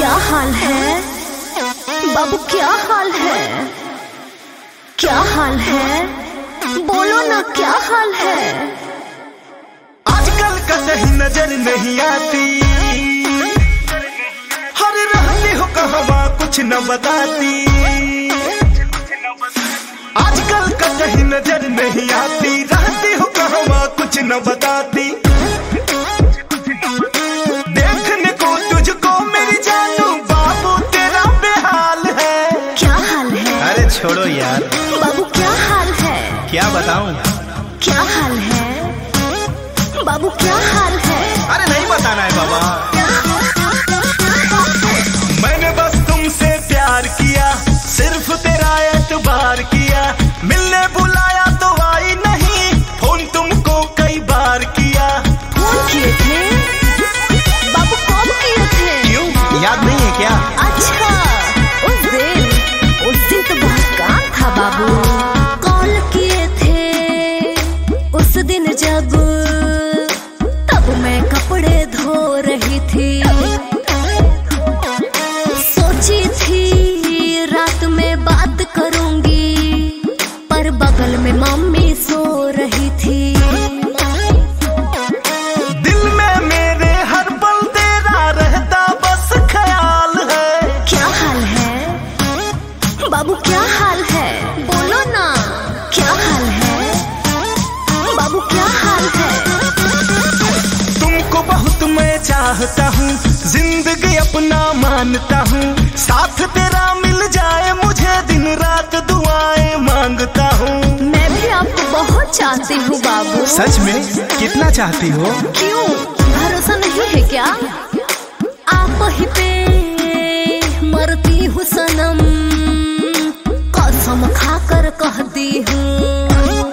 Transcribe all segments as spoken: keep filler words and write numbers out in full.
क्या हाल है बाबू, क्या हाल है, क्या हाल है, बोलो ना क्या हाल है। आजकल कहीं नजर नहीं आती, हर रहती हो कहवा कुछ न बताती। आजकल कहीं नजर नहीं आती, रहती हो कहवा कुछ न बताती। देखने को तुझको मेरी जानू बाबू तेरा बेहाल है। क्या हाल है? अरे छोड़ो यार बाबू, क्या हाल है, क्या बताऊं। क्या हाल है बाबू, क्या हाल है। अरे नहीं बताना है बाबा। मैंने बस तुमसे प्यार किया, सिर्फ तेरा एतबार किया। मिलने बुलाया तो आई नहीं, फोन तुमको कई बार किया। फोन किए थे बाबू, कब किए थे? क्यों, याद नहीं है क्या? अच्छा, उस दिन उस दिन तो बहुत काम था बाबू। कॉल किए थे उस दिन जब, तब मैं कपड़े धो रही थी। सोची थी रात में बात करूंगी, पर बगल में मम्मी सो रही थी। दिल में मेरे हर पल तेरा रहता बस ख्याल है। क्या हाल है बाबू, क्या हाल है, बोलो ना क्या हाल है बाबू, क्या हाल है। तुमको बहुत मैं चाहता हूँ, जिंदगी अपना मानता हूँ। साथ तेरा मिल जाए मुझे, दिन रात दुआएं मांगता हूँ। मैं भी आपको बहुत चाहती हूँ बाबू। सच में? कितना चाहती हो? क्यों, भरोसा नहीं है क्या? आप ही पे मरती हूँ सनम, कसम खाकर कहती हूँ।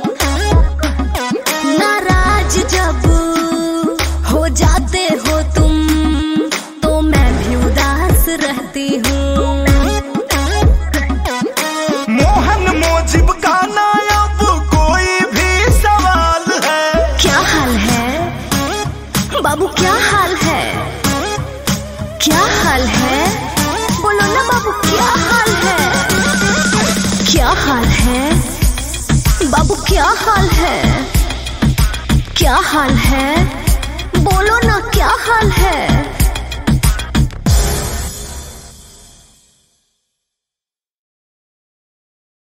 नाराज जब हो जाते हो तुम, तो मैं भी उदास रहती हूँ। मोहन मोजिब का नायाब कोई भी सवाल है। क्या हाल है बाबू, क्या हाल है, क्या हाल है, बोलो ना बाबू क्या हाल है। क्या हाल है बाबू, क्या हाल है, क्या हाल है, बोलो ना क्या हाल है।